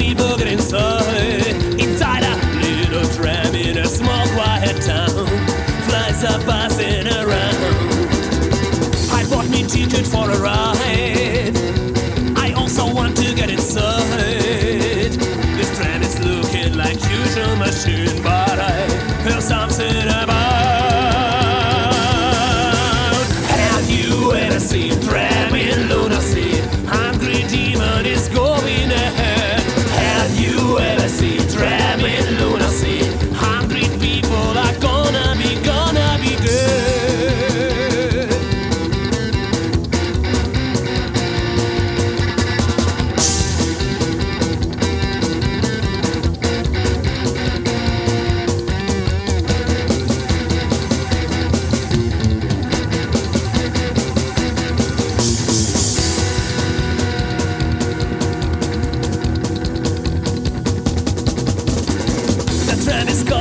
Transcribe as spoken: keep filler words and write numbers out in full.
people get inside. Inside a little tram in a small quiet town. Flies are passing around. I bought me ticket for a ride. I also want to get inside. This tram is looking like usual machine, but I heard something about. Have you ever seen tram in lunacy? Hungry demon is going ahead. Have you ever seen tram in lunacy? Hungry people are gonna be, gonna be good. The tram is gone.